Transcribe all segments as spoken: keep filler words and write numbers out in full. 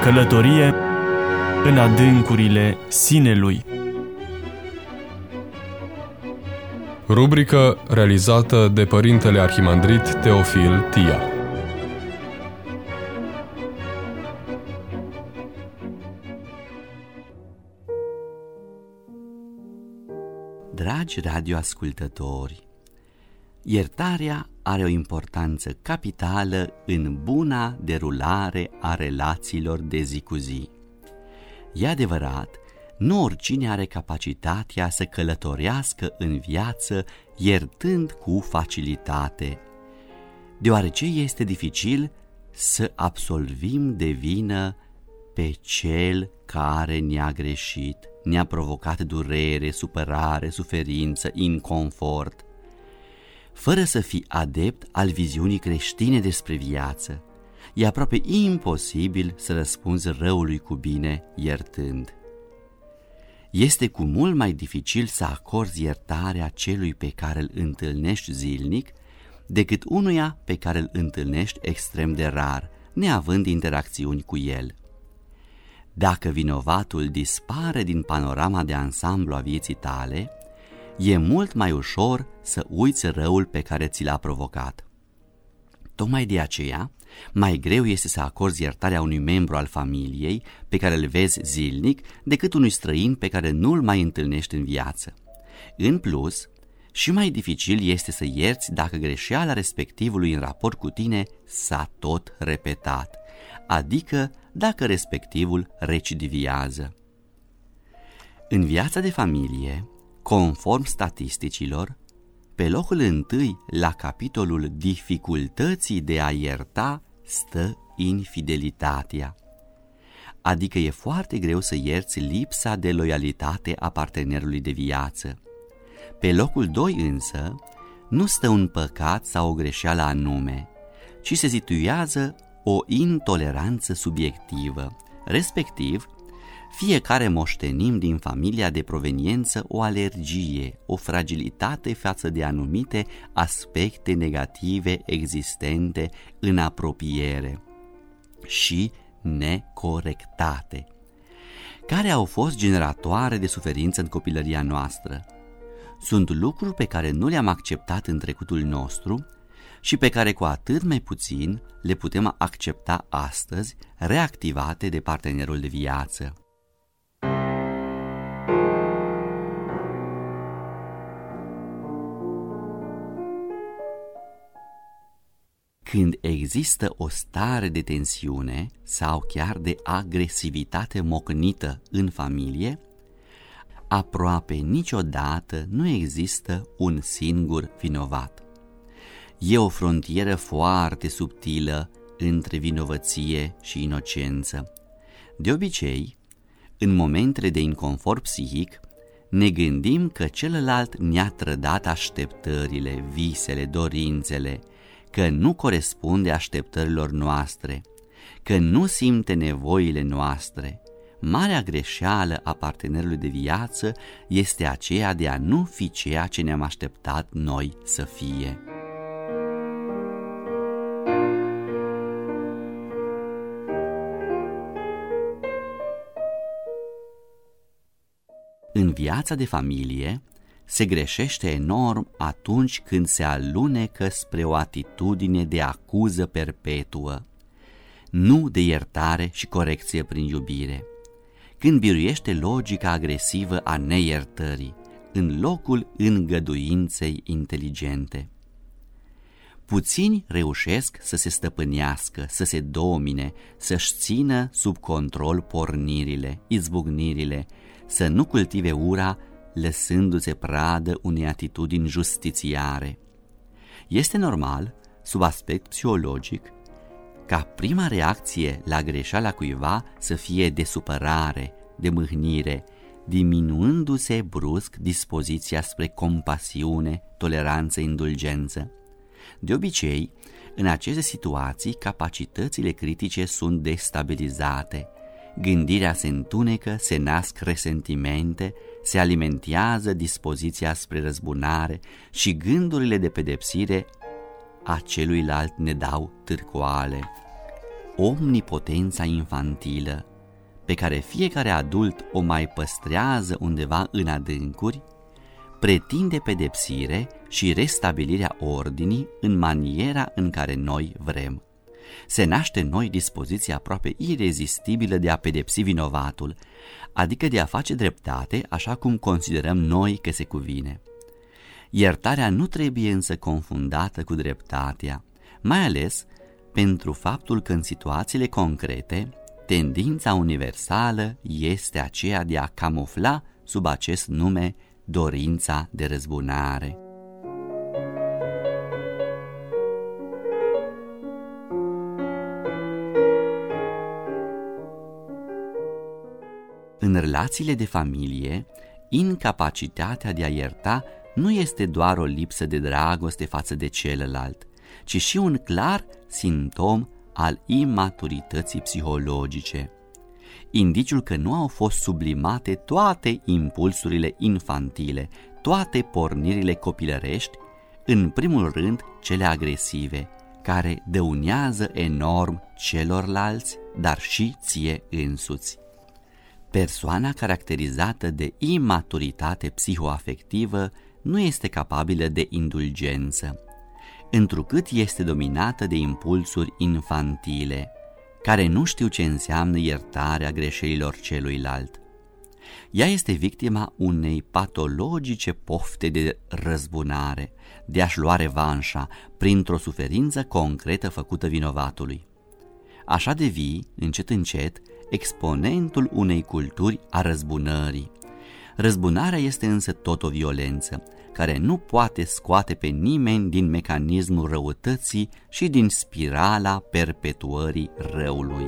Călătorie în adâncurile sinelui. Rubrică realizată de Părintele Arhimandrit Teofil Tia. Dragi radioascultători, iertarea are o importanță capitală în buna derulare a relațiilor de zi cu zi. E adevărat, nu oricine are capacitatea să călătorească în viață iertând cu facilitate, deoarece este dificil să absolvim de vină pe cel care ne-a greșit, ne-a provocat durere, supărare, suferință, inconfort. Fără să fii adept al viziunii creștine despre viață, e aproape imposibil să răspunzi răului cu bine iertând. Este cu mult mai dificil să acorzi iertarea celui pe care îl întâlnești zilnic decât unuia pe care îl întâlnești extrem de rar, neavând interacțiuni cu el. Dacă vinovatul dispare din panorama de ansamblu a vieții tale, e mult mai ușor să uiți răul pe care ți l-a provocat. Tocmai de aceea, mai greu este să acorzi iertarea unui membru al familiei pe care îl vezi zilnic decât unui străin pe care nu-l mai întâlnești în viață. În plus, și mai dificil este să ierți dacă greșeala respectivului în raport cu tine s-a tot repetat, adică dacă respectivul recidiviază. În viața de familie, conform statisticilor, pe locul întâi la capitolul dificultății de a ierta stă infidelitatea. Adică e foarte greu să ierți lipsa de loialitate a partenerului de viață. Pe locul doi însă nu stă un păcat sau o greșeală anume, ci se situează o intoleranță subiectivă, respectiv fiecare moștenim din familia de proveniență o alergie, o fragilitate față de anumite aspecte negative existente în apropiere și necorectate, care au fost generatoare de suferință în copilăria noastră. Sunt lucruri pe care nu le-am acceptat în trecutul nostru și pe care cu atât mai puțin le putem accepta astăzi, reactivate de partenerul de viață. Când există o stare de tensiune sau chiar de agresivitate mocnită în familie, aproape niciodată nu există un singur vinovat. E o frontieră foarte subtilă între vinovăție și inocență. De obicei, în momentele de inconfort psihic, ne gândim că celălalt ne-a trădat așteptările, visele, dorințele, că nu corespunde așteptărilor noastre, că nu simte nevoile noastre. Marea greșeală a partenerului de viață este aceea de a nu fi ceea ce ne-am așteptat noi să fie. În viața de familie se greșește enorm atunci când se alunecă spre o atitudine de acuză perpetuă, nu de iertare și corecție prin iubire, când biruiește logica agresivă a neiertării în locul îngăduinței inteligente. Puțini reușesc să se stăpânească, să se domine, să-și țină sub control pornirile, izbucnirile, să nu cultive ura, lăsându-se pradă unei atitudini justițiare. Este normal, sub aspect psihologic, ca prima reacție la greșeala cuiva să fie de supărare, de mâhnire, diminuându-se brusc dispoziția spre compasiune, toleranță, indulgență. De obicei, în aceste situații, capacitățile critice sunt destabilizate, gândirea se întunecă, se nasc resentimente, se alimentează dispoziția spre răzbunare și gândurile de pedepsire a celuilalt ne dau târcoale. omnipotența infantilă, pe care fiecare adult o mai păstrează undeva în adâncuri, pretinde pedepsire și restabilirea ordinii în maniera în care noi vrem. Se naște în noi dispoziția aproape irezistibilă de a pedepsi vinovatul, adică de a face dreptate așa cum considerăm noi că se cuvine. Iertarea nu trebuie însă confundată cu dreptatea, mai ales pentru faptul că în situațiile concrete, tendința universală este aceea de a camufla sub acest nume dorința de răzbunare. În relațiile de familie, incapacitatea de a ierta nu este doar o lipsă de dragoste față de celălalt, ci și un clar simptom al imaturității psihologice, indiciul că nu au fost sublimate toate impulsurile infantile, toate pornirile copilărești, în primul rând cele agresive, care dăunează enorm celorlalți, dar și ție însuți. Persoana caracterizată de imaturitate psihoafectivă nu este capabilă de indulgență, întrucât este dominată de impulsuri infantile, care nu știu ce înseamnă iertarea greșelilor celuilalt. Ea este victima unei patologice pofte de răzbunare, de a-și lua revanșa printr-o suferință concretă făcută vinovatului. Așa devii, încet încet, exponentul unei culturi a răzbunării. Răzbunarea este însă tot o violență, care nu poate scoate pe nimeni din mecanismul răutății și din spirala perpetuării răului.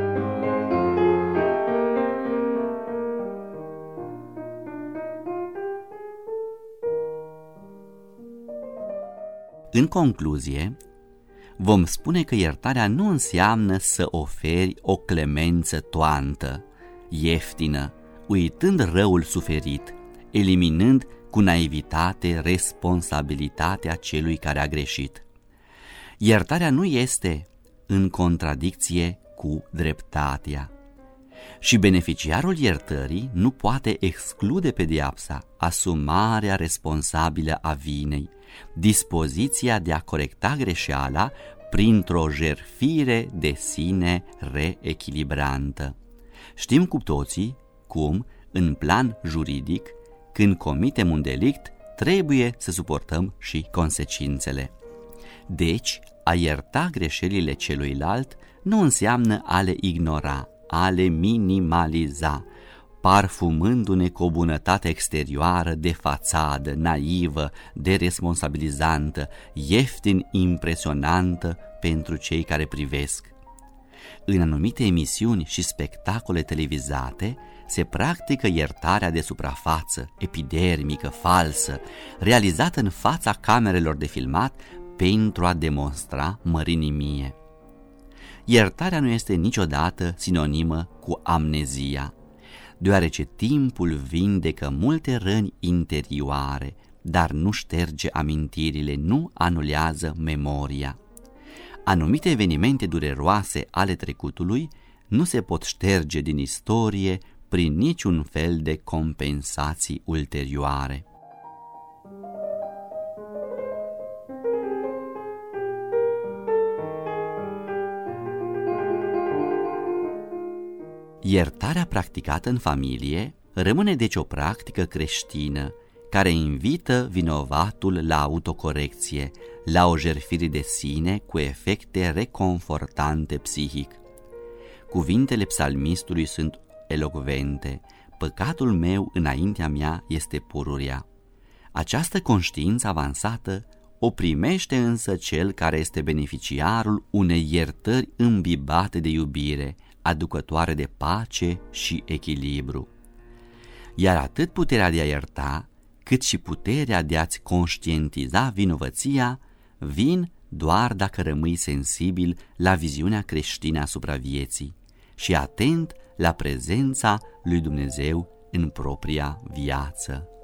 În concluzie, vom spune că iertarea nu înseamnă să oferi o clemență toantă, ieftină, uitând răul suferit, eliminând cu naivitate responsabilitatea celui care a greșit. Iertarea nu este în contradicție cu dreptatea. Și beneficiarul iertării nu poate exclude pedeapsa, asumarea responsabilă a vinei, dispoziția de a corecta greșeala printr-o jertfire de sine reechilibrantă. Știm cu toții cum, în plan juridic, când comitem un delict, trebuie să suportăm și consecințele. Deci, a ierta greșelile celuilalt nu înseamnă a le ignora, a le minimaliza, parfumându-ne cu o bunătate exterioară de fațadă, naivă, deresponsabilizantă, ieftin impresionantă pentru cei care privesc. În anumite emisiuni și spectacole televizate se practică iertarea de suprafață, epidermică, falsă, realizată în fața camerelor de filmat pentru a demonstra mărinimie. Iertarea nu este niciodată sinonimă cu amnezia, deoarece timpul vindecă multe răni interioare, dar nu șterge amintirile, nu anulează memoria. Anumite evenimente dureroase ale trecutului nu se pot șterge din istorie prin niciun fel de compensații ulterioare. Iertarea practicată în familie rămâne deci o practică creștină care invită vinovatul la autocorecție, la o jertfire de sine cu efecte reconfortante psihic. Cuvintele psalmistului sunt elocvente: păcatul meu înaintea mea este pururea. Această conștiință avansată o primește însă cel care este beneficiarul unei iertări îmbibate de iubire, aducătoare de pace și echilibru. Iar atât puterea de a ierta, cât și puterea de a-ți conștientiza vinovăția vin doar dacă rămâi sensibil la viziunea creștină asupra vieții și atent la prezența lui Dumnezeu în propria viață.